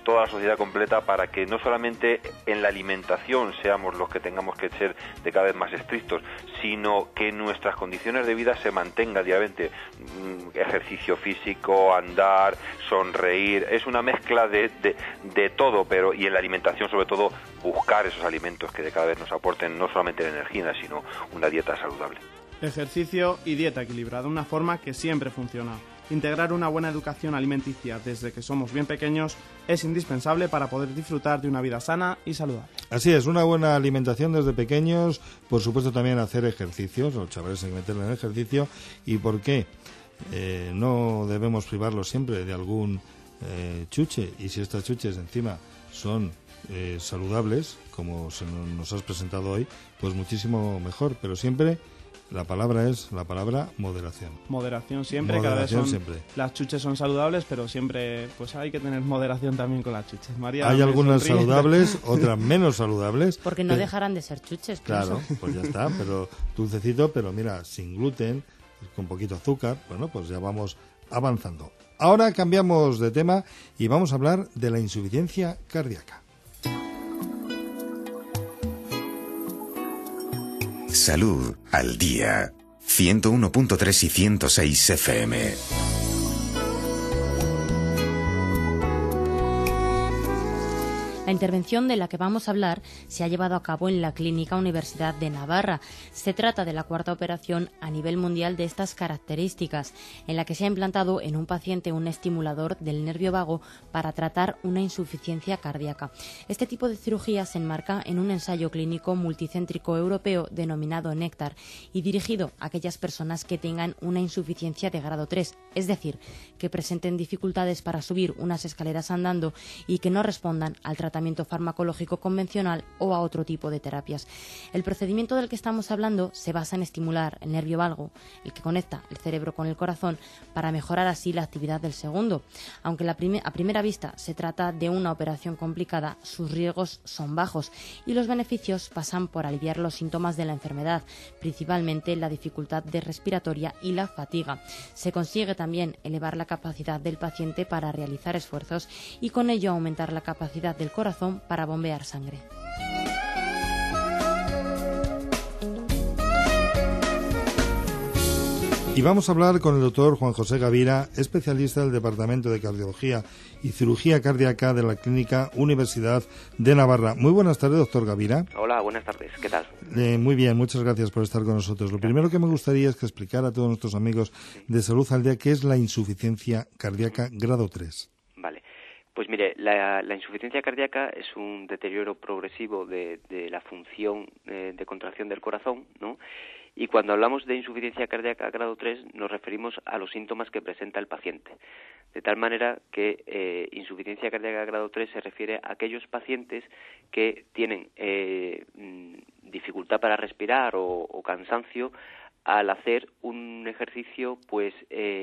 toda la sociedad completa para que no solamente en la alimentación seamos los que tengamos que ser de cada vez más estrictos, sino que nuestras condiciones de vida se mantengan diariamente. Ejercicio físico, andar, sonreír, es una mezcla de todo, pero y en la alimentación sobre todo buscar esos alimentos que de cada vez nos aporten no solamente energía, sino una dieta saludable. Ejercicio y dieta equilibrada, una forma que siempre funciona. Integrar una buena educación alimenticia desde que somos bien pequeños es indispensable para poder disfrutar de una vida sana y saludable. Así es, una buena alimentación desde pequeños, por supuesto también hacer ejercicios, los chavales hay que meterle en ejercicio. ¿Y por qué? No debemos privarlos siempre de algún chuche, y si estas chuches encima son saludables, como nos has presentado hoy, pues muchísimo mejor, pero siempre la palabra es la palabra moderación. Moderación siempre, moderación cada vez siempre. Las chuches son saludables, pero siempre pues hay que tener moderación también con las chuches. María, hay algunas saludables, otras menos saludables. Porque no dejarán de ser chuches. Claro, pues ya está, pero dulcecito, pero mira, sin gluten, con poquito azúcar, bueno, pues ya vamos avanzando. Ahora cambiamos de tema y vamos a hablar de la insuficiencia cardíaca. Salud al día. 101.3 y 106 FM. La intervención de la que vamos a hablar se ha llevado a cabo en la Clínica Universidad de Navarra. Se trata de la cuarta operación a nivel mundial de estas características, en la que se ha implantado en un paciente un estimulador del nervio vago para tratar una insuficiencia cardíaca. Este tipo de cirugía se enmarca en un ensayo clínico multicéntrico europeo denominado Néctar y dirigido a aquellas personas que tengan una insuficiencia de grado 3, es decir, que presenten dificultades para subir unas escaleras andando y que no respondan al tratamiento farmacológico convencional o a otro tipo de terapias. El procedimiento del que estamos hablando se basa en estimular el nervio vago, el que conecta el cerebro con el corazón, para mejorar así la actividad del segundo. Aunque a primera vista se trata de una operación complicada, sus riesgos son bajos y los beneficios pasan por aliviar los síntomas de la enfermedad, principalmente la dificultad respiratoria y la fatiga. Se consigue también elevar la capacidad del paciente para realizar esfuerzos y con ello aumentar la capacidad del corazón para bombear sangre. Y vamos a hablar con el doctor Juan José Gavira, especialista del Departamento de Cardiología y Cirugía Cardíaca de la Clínica Universidad de Navarra. Muy buenas tardes, doctor Gavira. Hola, buenas tardes. ¿Qué tal? Muy bien, muchas gracias por estar con nosotros. Lo primero que me gustaría es que explicara a todos nuestros amigos de Salud al Día qué es la insuficiencia cardíaca grado 3. Vale. Pues mire, la insuficiencia cardíaca es un deterioro progresivo de la función de contracción del corazón, ¿no? Y cuando hablamos de insuficiencia cardíaca grado 3 nos referimos a los síntomas que presenta el paciente. De tal manera que insuficiencia cardíaca grado 3 se refiere a aquellos pacientes que tienen dificultad para respirar o cansancio al hacer un ejercicio pues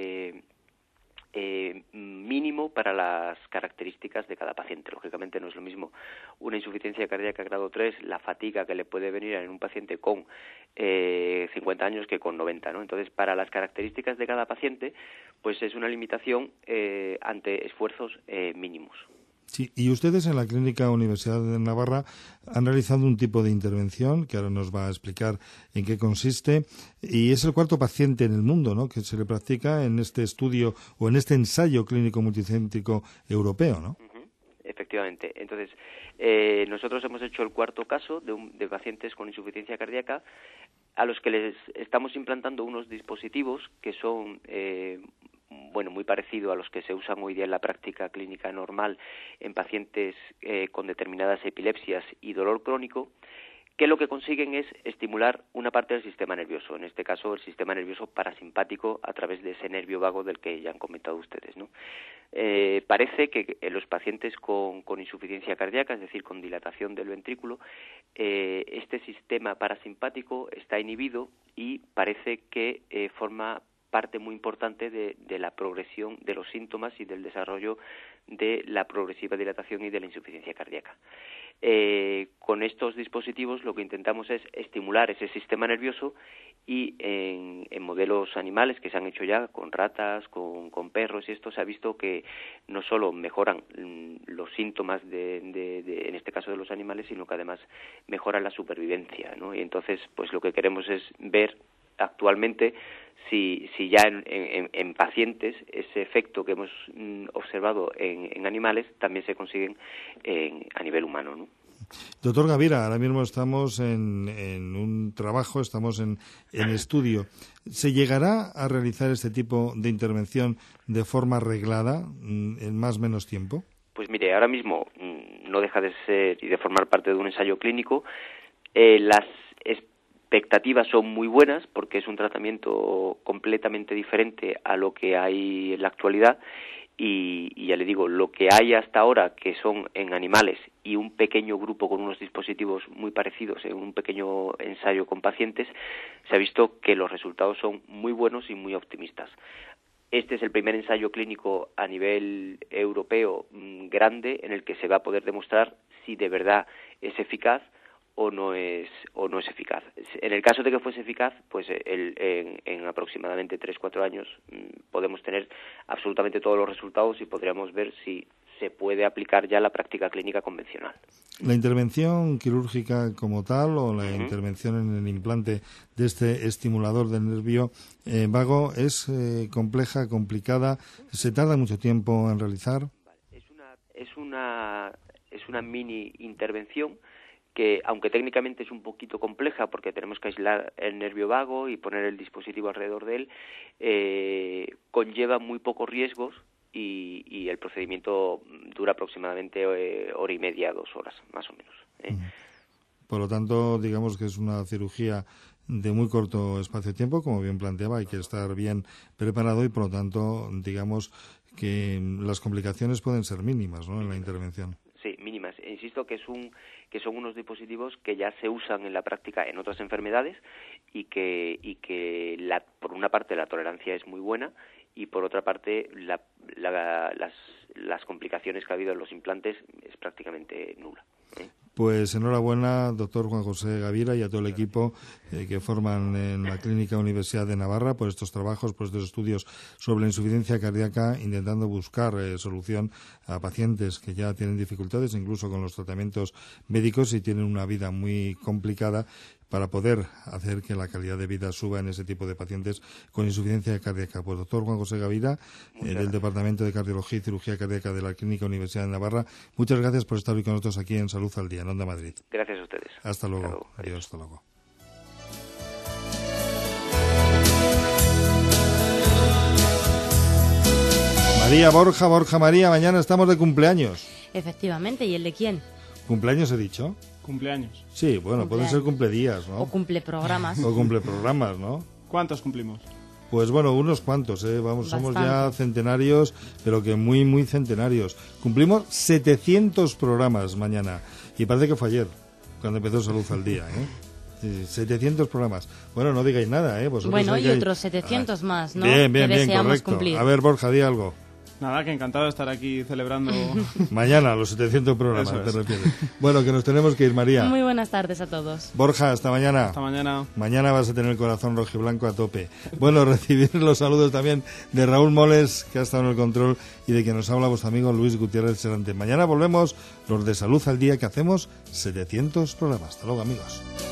mínimo para las características de cada paciente. Lógicamente no es lo mismo una insuficiencia cardíaca grado 3, la fatiga que le puede venir en un paciente con 50 años que con 90, ¿no? Entonces, para las características de cada paciente, pues es una limitación ante esfuerzos mínimos. Sí, y ustedes en la Clínica Universidad de Navarra han realizado un tipo de intervención que ahora nos va a explicar en qué consiste, y es el cuarto paciente en el mundo, ¿no?, que se le practica en este estudio o en este ensayo clínico multicéntrico europeo, ¿no? Efectivamente. Entonces, nosotros hemos hecho el cuarto caso de pacientes con insuficiencia cardíaca a los que les estamos implantando unos dispositivos que son muy parecido a los que se usan hoy día en la práctica clínica normal en pacientes con determinadas epilepsias y dolor crónico, que lo que consiguen es estimular una parte del sistema nervioso, en este caso el sistema nervioso parasimpático a través de ese nervio vago del que ya han comentado ustedes, ¿no? Parece que en los pacientes con insuficiencia cardíaca, es decir, con dilatación del ventrículo, este sistema parasimpático está inhibido y parece que forma parte muy importante de la progresión de los síntomas y del desarrollo de la progresiva dilatación y de la insuficiencia cardíaca. Con estos dispositivos lo que intentamos es estimular ese sistema nervioso y en modelos animales que se han hecho ya con ratas, con perros y esto, se ha visto que no solo mejoran los síntomas en este caso de los animales, sino que además mejoran la supervivencia, ¿no? Y entonces pues lo que queremos es ver actualmente si ya en pacientes ese efecto que hemos observado en animales también se consiguen a nivel humano, ¿no? Doctor Gavira, ahora mismo estamos en un trabajo, estamos en estudio. ¿Se llegará a realizar este tipo de intervención de forma reglada en más o menos tiempo? Pues mire, ahora mismo no deja de ser y de formar parte de un ensayo clínico. Las expectativas son muy buenas porque es un tratamiento completamente diferente a lo que hay en la actualidad. Y ya le digo, lo que hay hasta ahora, que son en animales y un pequeño grupo con unos dispositivos muy parecidos, en un pequeño ensayo con pacientes, se ha visto que los resultados son muy buenos y muy optimistas. Este es el primer ensayo clínico a nivel europeo grande en el que se va a poder demostrar si de verdad es eficaz o no es eficaz. En el caso de que fuese eficaz, pues en aproximadamente 3-4 años podemos tener absolutamente todos los resultados y podríamos ver si se puede aplicar ya la práctica clínica convencional. ¿La intervención quirúrgica como tal o la intervención en el implante de este estimulador del nervio vago es compleja, complicada? ¿Se tarda mucho tiempo en realizar? Es una mini intervención que, aunque técnicamente es un poquito compleja porque tenemos que aislar el nervio vago y poner el dispositivo alrededor de él, conlleva muy pocos riesgos y el procedimiento dura aproximadamente hora y media, 2 horas, más o menos. Por lo tanto, digamos que es una cirugía de muy corto espacio de tiempo, como bien planteaba, hay que estar bien preparado y, por lo tanto, digamos que las complicaciones pueden ser mínimas, ¿no?, en la intervención. Sí, mínimas. Insisto que son unos dispositivos que ya se usan en la práctica en otras enfermedades y que por una parte la tolerancia es muy buena y por otra parte las complicaciones que ha habido en los implantes es prácticamente nula. Pues enhorabuena, doctor Juan José Gavira, y a todo el equipo que forman en la Clínica Universidad de Navarra por estos trabajos, por estos estudios sobre la insuficiencia cardíaca, intentando buscar solución a pacientes que ya tienen dificultades, incluso con los tratamientos médicos y tienen una vida muy complicada, para poder hacer que la calidad de vida suba en ese tipo de pacientes con insuficiencia cardíaca. Pues doctor Juan José Gavira, del Departamento de Cardiología y Cirugía Cardíaca de la Clínica Universidad de Navarra, muchas gracias por estar hoy con nosotros aquí en Salud al Día, en Onda Madrid. Gracias a ustedes. Hasta luego. Adiós. Hasta luego. María, Borja María, mañana estamos de cumpleaños. Efectivamente, ¿y el de quién? ¿Cumpleaños he dicho? Cumpleaños. Sí, bueno, pueden ser cumpledías, ¿no? O cumpleprogramas. O cumpleprogramas, ¿no? ¿Cuántos cumplimos? Pues bueno, unos cuantos, somos ya centenarios, pero que muy, muy centenarios. Cumplimos 700 programas mañana, y parece que fue ayer, cuando empezó Salud al Día, Sí, 700 programas. Bueno, no digáis nada, Bueno, y otros 700 más, ¿no? Bien, que deseamos correcto. cumplir. A ver, Borja, di algo. Nada, que encantado de estar aquí celebrando. Mañana, los 700 programas, te refieres. Bueno, que nos tenemos que ir, María. Muy buenas tardes a todos. Borja, hasta mañana. Hasta mañana. Mañana vas a tener el corazón rojiblanco a tope. Bueno, recibir los saludos también de Raúl Moles, que ha estado en el control, y de quien nos habla vuestro amigo Luis Gutiérrez Serante. Mañana volvemos, los de Salud al Día, que hacemos 700 programas. Hasta luego, amigos.